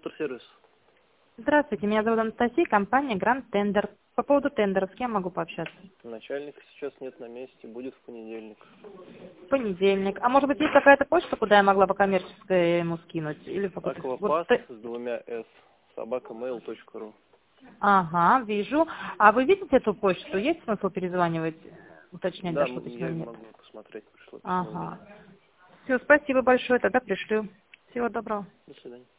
компьютер-сервис. Здравствуйте, меня зовут Анастасия, компания Grand Tender. По поводу тендера, с кем могу пообщаться? Начальника сейчас нет на месте, будет в понедельник. В понедельник. А может быть, есть какая-то почта, куда я могла бы коммерческое ему скинуть? Или какой-то... Аквапас с двумя «с», @mail.ru. Ага, вижу. А вы видите эту почту? Есть смысл перезванивать, уточнять, Да, дошло письмо я или нет? могу посмотреть, пришло письмо или нет. Ага. Все, спасибо большое, тогда пришлю. Всего доброго. До свидания.